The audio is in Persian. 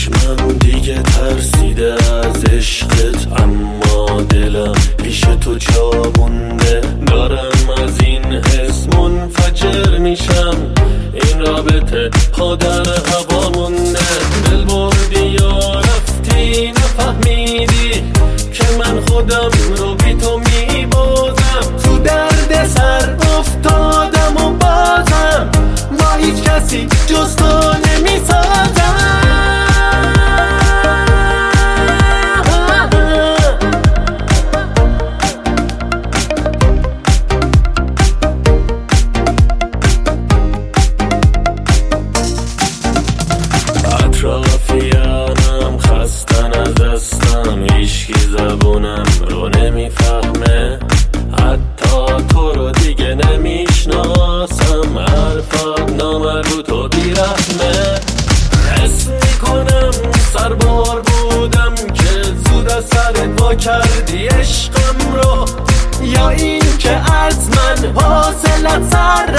چشمم دیگه ترسیده از عشقت، اما دلم پیش تو جا مونده. دارم از این حس منفجر میشم، این رابطه پا در هوا مونده. دل بردی یا رفتی نفهمیدی که من خودم رو بی تو میبازم. تو درد سر افتادم و بازم با هیچ کسی جز تو نمیسازم. اطرافیانم خستن از دستم، هیچکی زبونم رو نمیفهمه، حتی تو رو دیگه نمیشناسم. حرفات نامربوط و بیرحمه. حس میکنم سربار بودم که زود از سرت وا کردی عشقم رو، یا این که از من حاصلت سر